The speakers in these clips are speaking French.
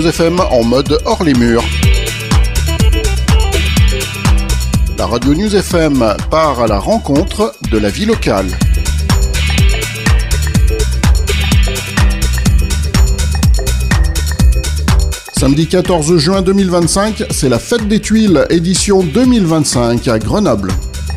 News FM en mode hors les murs. La radio News FM part à la rencontre de la vie locale. Samedi 14 juin 2025, c'est la Fête des Tuiles, édition 2025 à Grenoble.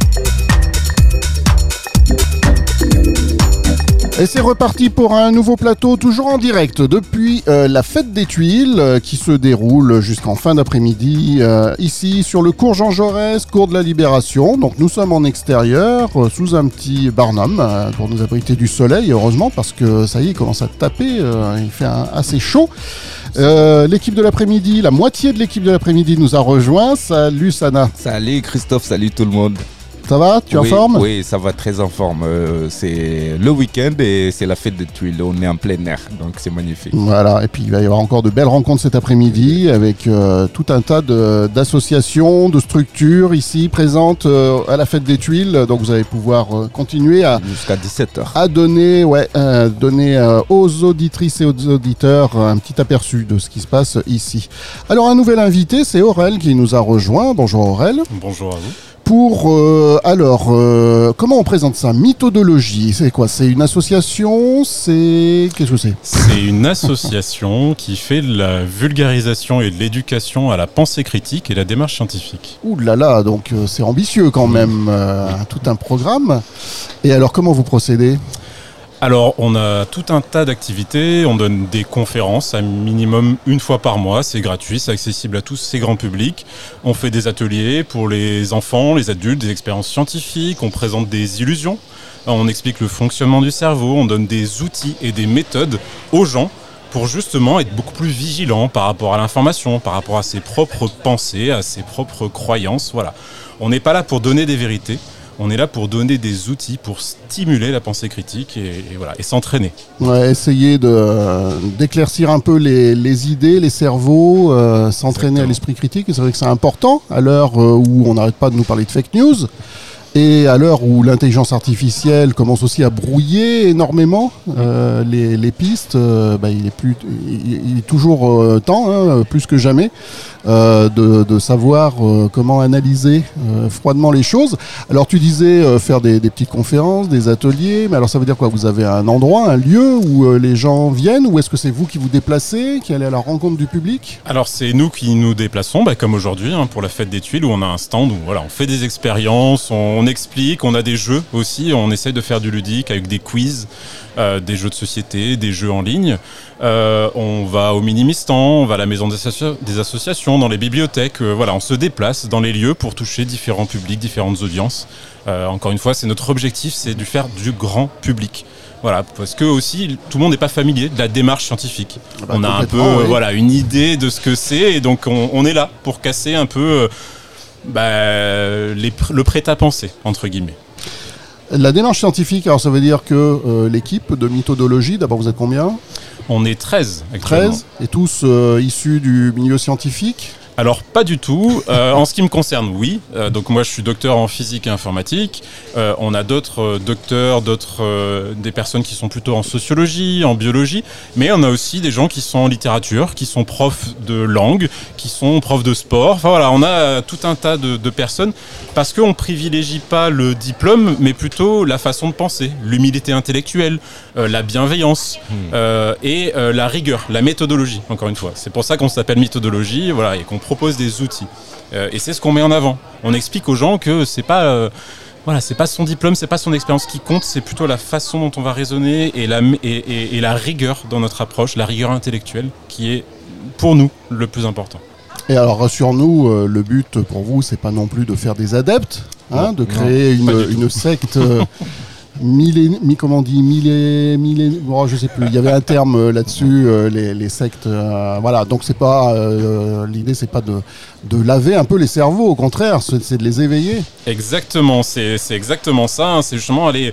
Et c'est reparti pour un nouveau plateau, toujours en direct depuis la Fête des Tuiles qui se déroule jusqu'en fin d'après-midi ici sur le cours Jean Jaurès, cours de la Libération. Donc nous sommes en extérieur sous un petit barnum pour nous abriter du soleil, heureusement, parce que ça y est, il commence à taper, il fait assez chaud. L'équipe de l'après-midi, la moitié de l'équipe de l'après-midi nous a rejoint. Salut Sana. Salut Christophe, salut tout le monde. Ça va? Tu es en forme? Oui, ça va très en forme. C'est le week-end et c'est la fête des Tuiles. On est en plein air, donc c'est magnifique. Voilà, et puis il va y avoir encore de belles rencontres cet après-midi avec tout un tas d'associations, de structures ici présentes à la fête des Tuiles. Donc vous allez pouvoir continuer jusqu'à 17h. À donner aux auditrices et aux auditeurs un petit aperçu de ce qui se passe ici. Alors un nouvel invité, c'est Aurel qui nous a rejoint. Bonjour Aurel. Bonjour à vous. Comment on présente ça? Mythodologie, c'est quoi? C'est une association? Qu'est-ce que c'est? C'est une association qui fait de la vulgarisation et de l'éducation à la pensée critique et la démarche scientifique. Ouh là là, donc c'est ambitieux quand même, tout un programme. Et alors comment vous procédez? Alors, on a tout un tas d'activités, on donne des conférences à minimum une fois par mois, c'est gratuit, c'est accessible à tous, c'est grand public. On fait des ateliers pour les enfants, les adultes, des expériences scientifiques, on présente des illusions, on explique le fonctionnement du cerveau, on donne des outils et des méthodes aux gens pour justement être beaucoup plus vigilants par rapport à l'information, par rapport à ses propres pensées, à ses propres croyances, voilà. On n'est pas là pour donner des vérités. On est là pour donner des outils pour stimuler la pensée critique et s'entraîner. Ouais, essayer d'éclaircir un peu les idées, les cerveaux, s'entraîner Exactement. À l'esprit critique. Et c'est vrai que c'est important à l'heure où on n'arrête pas de nous parler de fake news. Et à l'heure où l'intelligence artificielle commence aussi à brouiller énormément les pistes, il est toujours temps, plus que jamais, de savoir comment analyser froidement les choses. Alors tu disais faire des petites conférences, des ateliers, mais alors ça veut dire quoi? Vous avez un endroit, un lieu où les gens viennent, ou est-ce que c'est vous qui vous déplacez, qui allez à la rencontre du public? Alors c'est nous qui nous déplaçons, comme aujourd'hui, pour la Fête des Tuiles, où on a un stand où on fait des expériences, on explique, on a des jeux aussi, on essaie de faire du ludique avec des quiz, des jeux de société, des jeux en ligne. On va au Minimistan, on va à la maison des associations, dans les bibliothèques. On se déplace dans les lieux pour toucher différents publics, différentes audiences. Encore une fois, c'est notre objectif, c'est de faire du grand public. Voilà, parce que aussi tout le monde n'est pas familier de la démarche scientifique. On a un peu une idée de ce que c'est, et donc on est là pour casser un peu le prêt-à-penser, entre guillemets. La démarche scientifique, alors ça veut dire que l'équipe de Mythodologie, d'abord vous êtes combien? On est 13 actuellement. 13, et tous issus du milieu scientifique? Alors pas du tout, en ce qui me concerne oui, donc moi je suis docteur en physique et informatique, on a d'autres docteurs, des personnes qui sont plutôt en sociologie, en biologie, mais on a aussi des gens qui sont en littérature, qui sont profs de langue, qui sont profs de sport, enfin voilà, on a tout un tas de personnes, parce qu'on privilégie pas le diplôme, mais plutôt la façon de penser, l'humilité intellectuelle, la bienveillance et la rigueur, la méthodologie, encore une fois. C'est pour ça qu'on s'appelle Mythodologie, voilà, et qu'on propose des outils. Et c'est ce qu'on met en avant. On explique aux gens que c'est pas son diplôme, c'est pas son expérience qui compte, c'est plutôt la façon dont on va raisonner et la rigueur dans notre approche, la rigueur intellectuelle qui est pour nous le plus important. Et alors rassure-nous, le but pour vous, c'est pas non plus de faire des adeptes, de créer une secte. Je sais plus. Il y avait un terme là-dessus, les sectes. Voilà. Donc c'est pas l'idée, c'est pas de laver un peu les cerveaux. Au contraire, c'est de les éveiller. Exactement. C'est exactement ça. C'est justement aller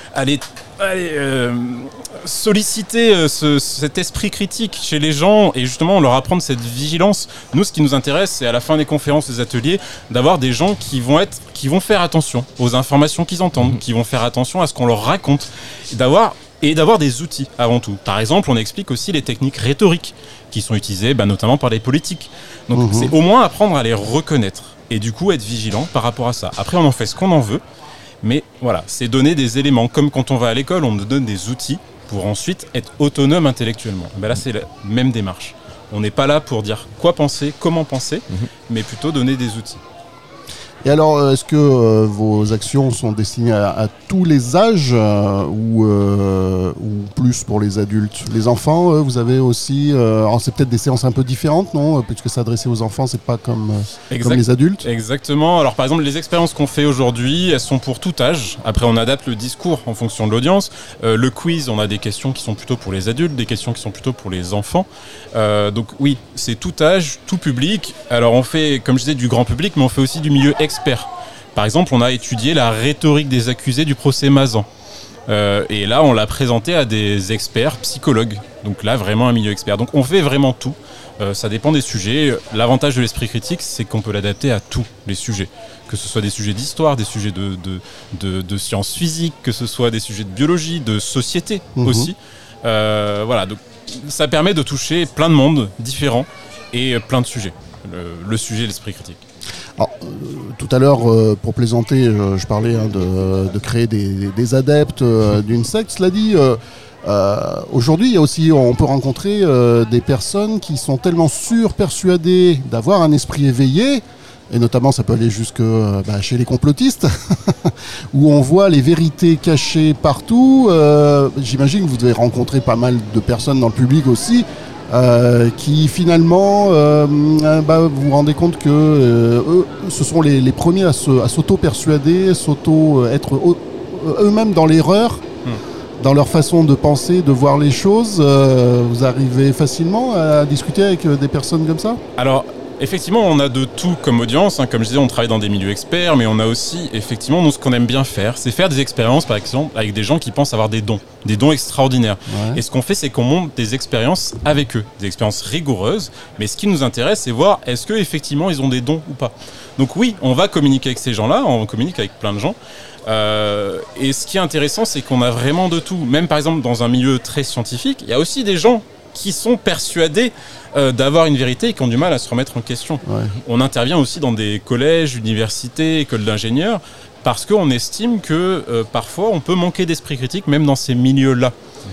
solliciter cet esprit critique chez les gens et justement leur apprendre cette vigilance. Nous, ce qui nous intéresse, c'est à la fin des conférences, des ateliers, d'avoir des gens qui vont faire attention aux informations qu'ils entendent, qui vont faire attention à ce qu'on leur raconte, et d'avoir et d'avoir des outils avant tout. Par exemple, on explique aussi les techniques rhétoriques qui sont utilisées notamment par les politiques. Donc c'est au moins apprendre à les reconnaître et du coup être vigilant par rapport à ça. Après, on en fait ce qu'on en veut, mais voilà, c'est donner des éléments. Comme quand on va à l'école, on nous donne des outils pour ensuite être autonome intellectuellement. Là, c'est la même démarche. On n'est pas là pour dire quoi penser, comment penser, mais plutôt donner des outils. Et alors, est-ce que vos actions sont destinées à tous les âges ou plus pour les adultes? Les enfants, vous avez aussi... alors c'est peut-être des séances un peu différentes, non? Puisque s'adresser aux enfants, c'est pas comme les adultes. Exactement. Alors par exemple, les expériences qu'on fait aujourd'hui, elles sont pour tout âge. Après, on adapte le discours en fonction de l'audience. Le quiz, on a des questions qui sont plutôt pour les adultes, des questions qui sont plutôt pour les enfants. Donc oui, c'est tout âge, tout public. Alors on fait, comme je disais, du grand public, mais on fait aussi du milieu expert. Par exemple, on a étudié la rhétorique des accusés du procès Mazan. Et là, on l'a présenté à des experts, psychologues. Donc là, vraiment un milieu expert. Donc on fait vraiment tout. Ça dépend des sujets. L'avantage de l'esprit critique, c'est qu'on peut l'adapter à tous les sujets. Que ce soit des sujets d'histoire, des sujets de sciences physiques, que ce soit des sujets de biologie, de société aussi. Voilà, donc ça permet de toucher plein de mondes différents et plein de sujets. Le sujet de l'esprit critique. Alors, tout à l'heure, pour plaisanter, je parlais de créer des adeptes d'une secte. Cela dit, aujourd'hui, il y a aussi, on peut rencontrer des personnes qui sont tellement persuadées d'avoir un esprit éveillé, et notamment ça peut aller jusque chez les complotistes, où on voit les vérités cachées partout. J'imagine que vous devez rencontrer pas mal de personnes dans le public aussi, qui finalement vous vous rendez compte que eux, ce sont les premiers à s'auto-persuader, être eux-mêmes dans l'erreur, dans leur façon de penser, de voir les choses. Vous arrivez facilement à discuter avec des personnes comme ça? Alors, effectivement, on a de tout comme audience. Comme je disais, on travaille dans des milieux experts, mais on a aussi, effectivement, nous, ce qu'on aime bien faire, c'est faire des expériences, par exemple, avec des gens qui pensent avoir des dons extraordinaires. Ouais. Et ce qu'on fait, c'est qu'on monte des expériences avec eux, des expériences rigoureuses. Mais ce qui nous intéresse, c'est voir est-ce qu'effectivement, ils ont des dons ou pas. Donc oui, on va communiquer avec ces gens-là, on communique avec plein de gens. Et ce qui est intéressant, c'est qu'on a vraiment de tout. Même, par exemple, dans un milieu très scientifique, il y a aussi des gens qui sont persuadés d'avoir une vérité et qui ont du mal à se remettre en question. Ouais. On intervient aussi dans des collèges, universités, écoles d'ingénieurs, parce qu'on estime que parfois on peut manquer d'esprit critique même dans ces milieux-là.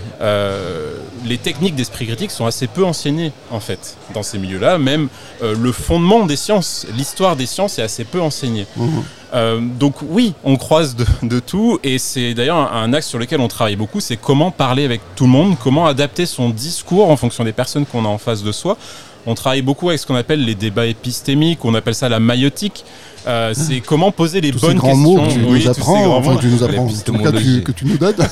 Les techniques d'esprit critique sont assez peu enseignées en fait dans ces milieux-là. Même le fondement des sciences, l'histoire des sciences est assez peu enseignée. Donc oui, on croise de tout, et c'est d'ailleurs un axe sur lequel on travaille beaucoup, c'est comment parler avec tout le monde, comment adapter son discours en fonction des personnes qu'on a en face de soi. On travaille beaucoup avec ce qu'on appelle les débats épistémiques, on appelle ça la maïotique. C'est comment poser les bonnes questions. Mots que tu nous apprends, en tout cas que tu nous donnes.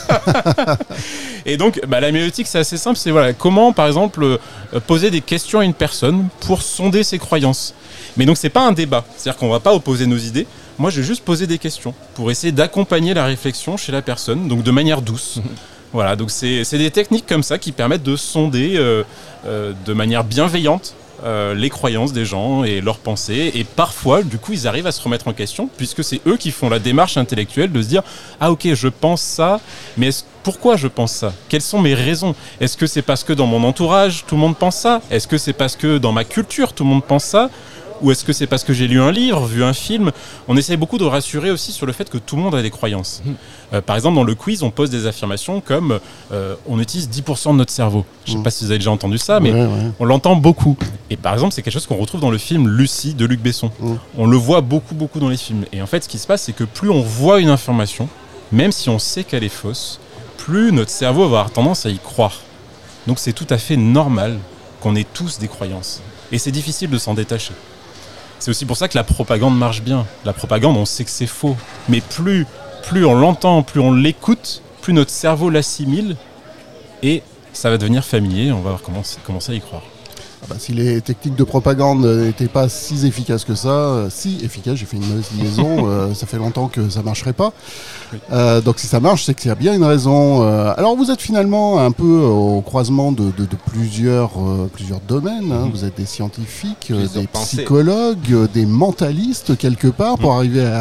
Et donc, la maïotique, c'est assez simple. C'est comment, par exemple, poser des questions à une personne pour sonder ses croyances. Mais donc, c'est pas un débat. C'est-à-dire qu'on va pas opposer nos idées. Moi, je vais juste poser des questions pour essayer d'accompagner la réflexion chez la personne, donc de manière douce. Voilà, donc c'est des techniques comme ça qui permettent de sonder de manière bienveillante les croyances des gens et leurs pensées. Et parfois, du coup, ils arrivent à se remettre en question, puisque c'est eux qui font la démarche intellectuelle de se dire « Ah ok, je pense ça, mais pourquoi je pense ça? Quelles sont mes raisons? Est-ce que c'est parce que dans mon entourage, tout le monde pense ça? Est-ce que c'est parce que dans ma culture, tout le monde pense ça? Ou est-ce que c'est parce que j'ai lu un livre, vu un film? On essaie beaucoup de rassurer aussi sur le fait que tout le monde a des croyances. Par exemple, dans le quiz, on pose des affirmations comme on utilise 10% de notre cerveau. Je ne sais pas si vous avez déjà entendu ça, mais on l'entend beaucoup. Et par exemple, c'est quelque chose qu'on retrouve dans le film Lucie de Luc Besson. On le voit beaucoup dans les films. Et en fait, ce qui se passe, c'est que plus on voit une information, même si on sait qu'elle est fausse, plus notre cerveau va avoir tendance à y croire. Donc c'est tout à fait normal qu'on ait tous des croyances. Et c'est difficile de s'en détacher. C'est aussi pour ça que la propagande marche bien. La propagande, on sait que c'est faux. Mais plus on l'entend, plus on l'écoute, plus notre cerveau l'assimile et ça va devenir familier. On va commencer à y croire. Si les techniques de propagande n'étaient pas si efficaces que ça, si efficaces, j'ai fait une mauvaise liaison, ça fait longtemps que ça ne marcherait pas. Oui. Donc si ça marche, c'est qu'il y a bien une raison. Alors vous êtes finalement un peu au croisement de plusieurs domaines. Hein. Vous êtes des scientifiques, des psychologues, des mentalistes quelque part, pour arriver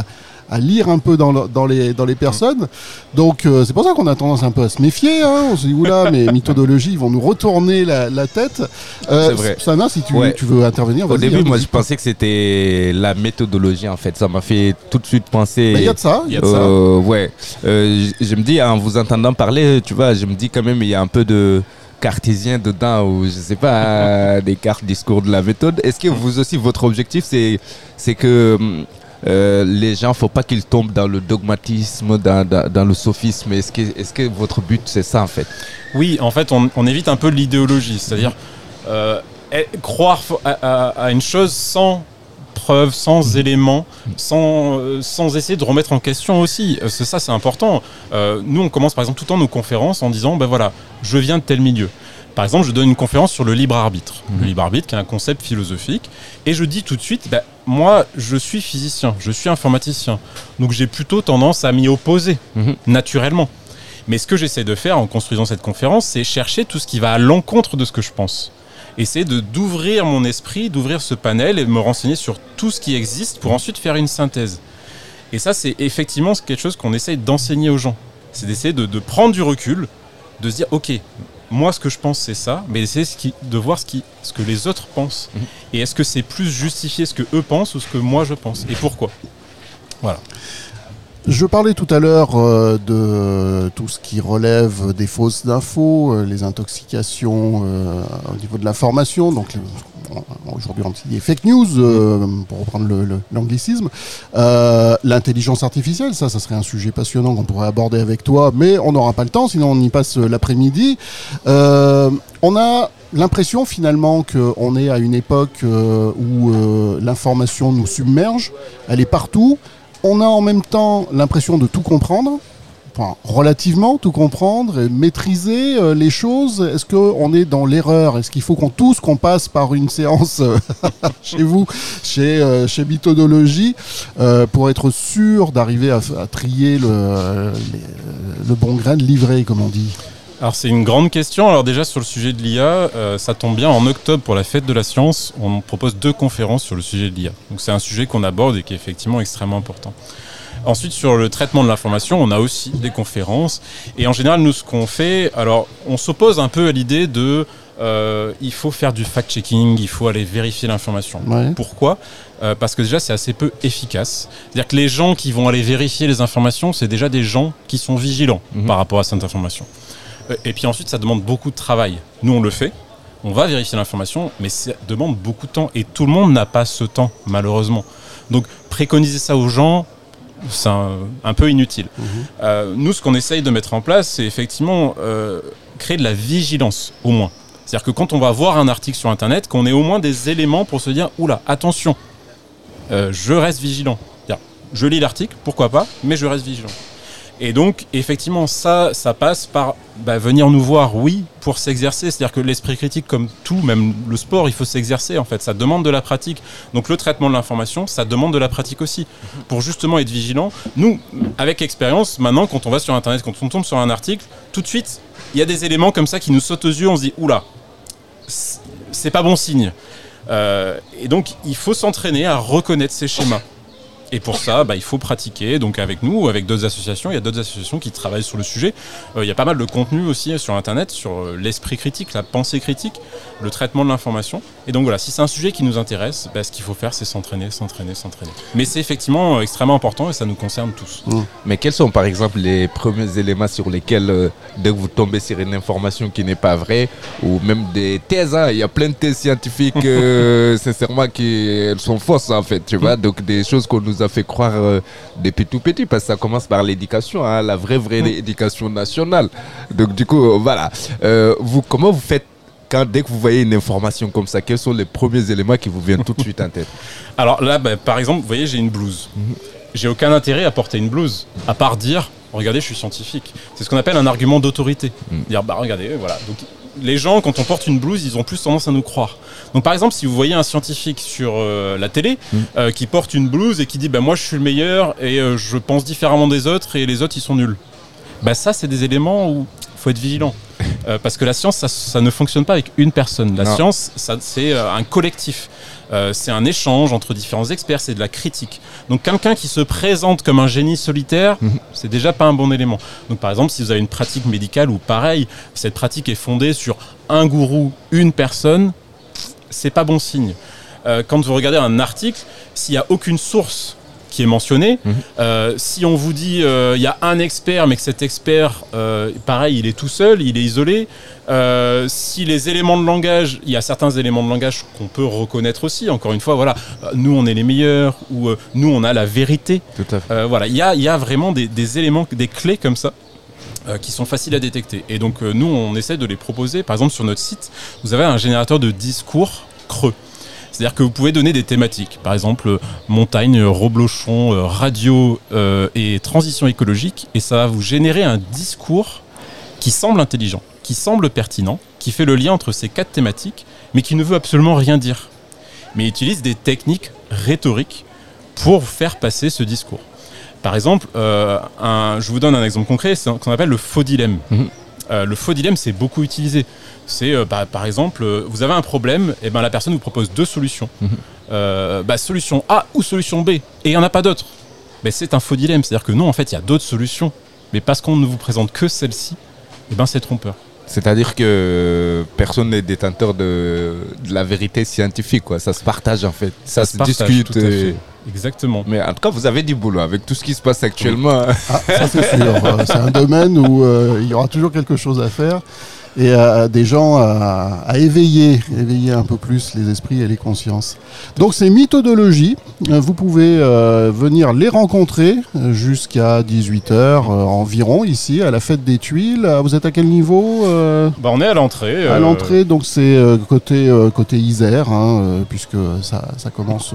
à lire un peu dans les personnes. Donc c'est pour ça qu'on a tendance un peu à se méfier. Hein. On se dit oula, mais mythodologie, ils vont nous retourner la tête. C'est vrai. Sana, si tu veux intervenir, vas-y. Au début, hein, moi, je pensais que c'était la méthodologie, en fait. Ça m'a fait tout de suite penser. Il y a de ça. Ouais. Je me dis, en vous entendant parler, tu vois, je me dis quand même, il y a un peu de cartésien dedans, ou je sais pas, des cartes discours de la méthode. Est-ce que vous aussi, votre objectif, c'est que les gens, faut pas qu'ils tombent dans le dogmatisme, dans le sophisme. Est-ce que votre but, c'est ça, en fait? Oui, en fait, on évite un peu l'idéologie, c'est-à-dire croire à une chose sans preuve, sans éléments, sans essayer de remettre en question aussi. C'est important. Nous, on commence par exemple tout le temps nos conférences en disant, ben voilà, je viens de tel milieu. Par exemple, je donne une conférence sur le libre arbitre. Le libre arbitre, qui est un concept philosophique. Et je dis tout de suite, moi, je suis physicien, je suis informaticien. Donc j'ai plutôt tendance à m'y opposer, naturellement. Mais ce que j'essaie de faire en construisant cette conférence, c'est chercher tout ce qui va à l'encontre de ce que je pense. Essayer d'ouvrir mon esprit, d'ouvrir ce panel et de me renseigner sur tout ce qui existe pour ensuite faire une synthèse. Et ça, c'est effectivement quelque chose qu'on essaye d'enseigner aux gens. C'est d'essayer de prendre du recul, de se dire, ok, moi, ce que je pense, c'est ça, mais essayer de voir ce que les autres pensent. Et est-ce que c'est plus justifié ce que eux pensent ou ce que moi, je pense? Et pourquoi? Voilà. Je parlais tout à l'heure de tout ce qui relève des fausses infos, les intoxications au niveau de l'information, donc aujourd'hui on dit des fake news, pour reprendre l'anglicisme. L'intelligence artificielle, ça serait un sujet passionnant qu'on pourrait aborder avec toi, mais on n'aura pas le temps, sinon on y passe l'après-midi. On a l'impression finalement qu'on est à une époque où l'information nous submerge, elle est partout. On a en même temps l'impression de tout comprendre, enfin relativement tout comprendre, et maîtriser les choses. Est-ce qu'on est dans l'erreur? Est-ce qu'il faut qu'on passe par une séance chez vous, chez Mythodologie, pour être sûr d'arriver à trier le bon grain de livret, comme on dit? Alors c'est une grande question. Alors déjà sur le sujet de l'IA, ça tombe bien, en octobre pour la fête de la science, on propose 2 conférences sur le sujet de l'IA. Donc c'est un sujet qu'on aborde et qui est effectivement extrêmement important. Ensuite sur le traitement de l'information, on a aussi des conférences. Et en général, nous ce qu'on fait, alors on s'oppose un peu à l'idée de il faut faire du fact-checking, il faut aller vérifier l'information. Ouais. Pourquoi ? Parce que déjà c'est assez peu efficace. C'est-à-dire que les gens qui vont aller vérifier les informations, c'est déjà des gens qui sont vigilants par rapport à cette information. Et puis ensuite, ça demande beaucoup de travail. Nous, on le fait, on va vérifier l'information, mais ça demande beaucoup de temps. Et tout le monde n'a pas ce temps, malheureusement. Donc, préconiser ça aux gens, c'est un peu inutile. Nous, ce qu'on essaye de mettre en place, c'est effectivement créer de la vigilance, au moins. C'est-à-dire que quand on va voir un article sur Internet, qu'on ait au moins des éléments pour se dire « Oula, attention, je reste vigilant ». Je lis l'article, pourquoi pas, mais je reste vigilant. Et donc, effectivement, ça passe par venir nous voir, oui, pour s'exercer. C'est-à-dire que l'esprit critique, comme tout, même le sport, il faut s'exercer, en fait. Ça demande de la pratique. Donc, le traitement de l'information, ça demande de la pratique aussi. Pour justement être vigilant, nous, avec expérience, maintenant, quand on va sur Internet, quand on tombe sur un article, tout de suite, il y a des éléments comme ça qui nous sautent aux yeux. On se dit, oula, c'est pas bon signe. Et donc, il faut s'entraîner à reconnaître ces schémas. Et pour ça, il faut pratiquer. Donc avec nous, avec d'autres associations, il y a d'autres associations qui travaillent sur le sujet. Il y a pas mal de contenu aussi sur Internet, sur l'esprit critique, la pensée critique, le traitement de l'information. Et donc voilà, si c'est un sujet qui nous intéresse, ce qu'il faut faire, c'est s'entraîner. Mais c'est effectivement extrêmement important et ça nous concerne tous. Mais quels sont par exemple les premiers éléments sur lesquels, dès que vous tombez sur une information qui n'est pas vraie, ou même des thèses, il y a plein de thèses scientifiques, sincèrement, qui sont fausses en fait, tu vois, donc des choses qu'on nous a fait croire depuis tout petit, parce que ça commence par l'éducation, la vraie éducation nationale. Donc du coup, voilà. Comment vous faites dès que vous voyez une information comme ça, quels sont les premiers éléments qui vous viennent tout de suite en tête? Alors là, par exemple, vous voyez, j'ai une blouse. J'ai aucun intérêt à porter une blouse, à part dire, regardez, je suis scientifique. C'est ce qu'on appelle un argument d'autorité. Dire, regardez, voilà. Donc, les gens, quand on porte une blouse, ils ont plus tendance à nous croire. Donc par exemple, si vous voyez un scientifique sur la télé qui porte une blouse et qui dit moi je suis le meilleur et je pense différemment des autres et les autres ils sont nuls. Ça c'est des éléments où il faut être vigilant. Parce que la science, ça ne fonctionne pas avec une personne. La Non. science, c'est un collectif. C'est un échange entre différents experts, c'est de la critique. Donc quelqu'un qui se présente comme un génie solitaire, c'est déjà pas un bon élément. Donc par exemple, si vous avez une pratique médicale ou pareil, cette pratique est fondée sur un gourou, une personne, c'est pas bon signe. Quand vous regardez un article, s'il n'y a aucune source qui est mentionnée, si on vous dit il y a un expert, mais que cet expert, pareil, il est tout seul, il est isolé, si les éléments de langage, il y a certains éléments de langage qu'on peut reconnaître aussi, encore une fois, voilà, nous on est les meilleurs, ou nous on a la vérité. Tout à fait. Voilà, il y a vraiment des éléments, des clés comme ça, qui sont faciles à détecter. Et donc nous on essaie de les proposer. Par exemple sur notre site, vous avez un générateur de discours creux. C'est-à-dire que vous pouvez donner des thématiques, par exemple montagne, reblochon, radio et transition écologique, et ça va vous générer un discours qui semble intelligent, qui semble pertinent, qui fait le lien entre ces 4 thématiques, mais qui ne veut absolument rien dire. Mais il utilise des techniques rhétoriques pour faire passer ce discours. Par exemple, je vous donne un exemple concret, c'est ce qu'on appelle le faux dilemme. Le faux dilemme, c'est beaucoup utilisé. C'est, par exemple, vous avez un problème, et la personne vous propose 2 solutions. Solution A ou solution B, et il n'y en a pas d'autres. C'est un faux dilemme, c'est-à-dire que non, en fait, il y a d'autres solutions. Mais parce qu'on ne vous présente que celle-ci, c'est trompeur. C'est-à-dire que personne n'est détenteur de la vérité scientifique, quoi. Ça se partage en fait, ça se discute. Tout à fait. Exactement. Mais en tout cas, vous avez du boulot avec tout ce qui se passe actuellement. Ça c'est sûr. C'est un domaine où il y aura toujours quelque chose à faire. Et des gens à éveiller un peu plus les esprits et les consciences. Donc ces méthodologies, vous pouvez venir les rencontrer jusqu'à 18h environ ici à la Fête des Tuiles. Vous êtes à quel niveau On est à l'entrée. À l'entrée, donc c'est côté Isère, puisque ça commence...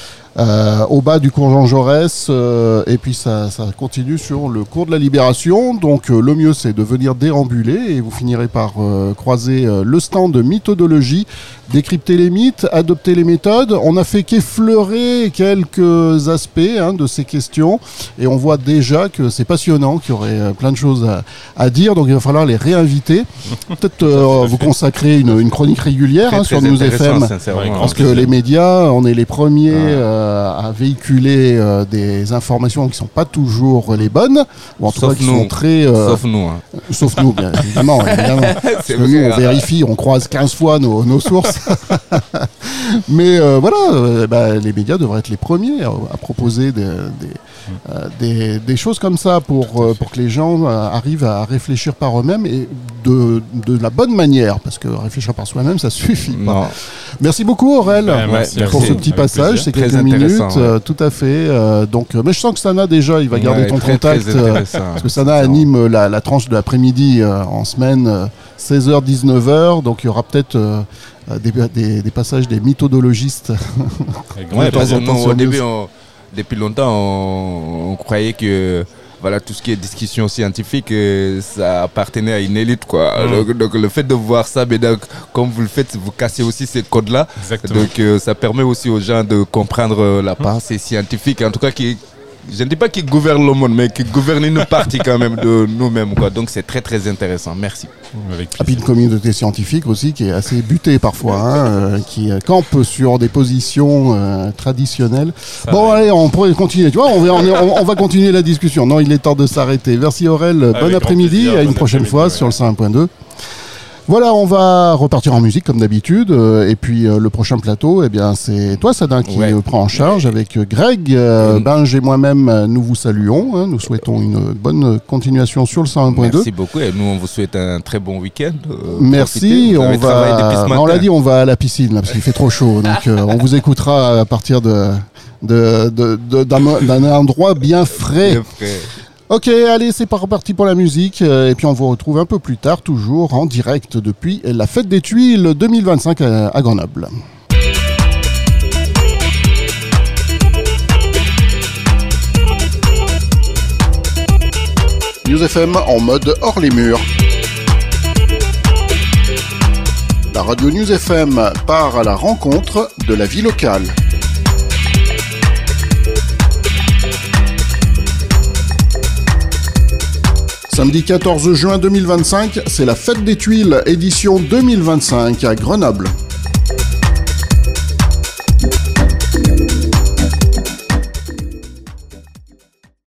au bas du cours Jean Jaurès, et puis ça continue sur le cours de la Libération. Donc le mieux c'est de venir déambuler et vous finirez par croiser le stand de mythodologie, décrypter les mythes, adopter les méthodes. On a fait qu'effleurer quelques aspects de ces questions et on voit déjà que c'est passionnant, qu'il y aurait plein de choses à dire, donc il va falloir les réinviter. Peut-être vous consacrer une chronique régulière sur News FM, parce que les médias, on est les premiers à véhiculer des informations qui ne sont pas toujours les bonnes, ou en tout cas qui sont très... Sauf nous. Sauf nous, bien évidemment. Parce que nous, on vérifie, on croise 15 fois nos sources. Mais les médias devraient être les premiers à proposer des choses comme ça pour que les gens arrivent à réfléchir par eux-mêmes et de la bonne manière, parce que réfléchir par soi-même, ça suffit pas. Merci beaucoup Aurel pour ce petit passage, ces quelques minutes. Tout à fait. Mais je sens que Sana déjà, il va garder ton contact parce que Sana anime la tranche de l'après-midi en semaine 16h-19h, donc il y aura peut-être des passages des mythodologistes. Au début, depuis longtemps, on croyait que tout ce qui est discussion scientifique, ça appartenait à une élite, quoi. Donc le fait de voir ça, comme vous le faites, vous cassez aussi ces codes-là. Exactement. Donc ça permet aussi aux gens de comprendre la pensée scientifique, en tout cas je ne dis pas qu'ils gouvernent le monde, mais qu'ils gouvernent une partie quand même de nous-mêmes, quoi. Donc c'est très très intéressant. Merci. Et puis une communauté scientifique aussi qui est assez butée parfois, qui campe sur des positions traditionnelles. Allez, on pourrait continuer. Tu vois, on va continuer la discussion. Non, il est temps de s'arrêter. Merci Aurel. Bon après-midi. À une prochaine fois sur le 101.2. Voilà, on va repartir en musique comme d'habitude. Et puis le prochain plateau, c'est toi, Sadin, qui prend en charge avec Greg. Benj et moi-même, nous vous saluons. Nous souhaitons une bonne continuation sur le 101.2. Merci beaucoup. Et nous, on vous souhaite un très bon week-end. Merci. On l'a dit, on va à la piscine là, parce qu'il fait trop chaud. Donc, on vous écoutera à partir d'un endroit bien frais. Ok, allez, c'est reparti pour la musique. Et puis on vous retrouve un peu plus tard, toujours en direct depuis la Fête des Tuiles 2025 à Grenoble. News FM en mode hors les murs. La radio News FM part à la rencontre de la vie locale. Samedi 14 juin 2025, c'est la Fête des Tuiles, édition 2025 à Grenoble.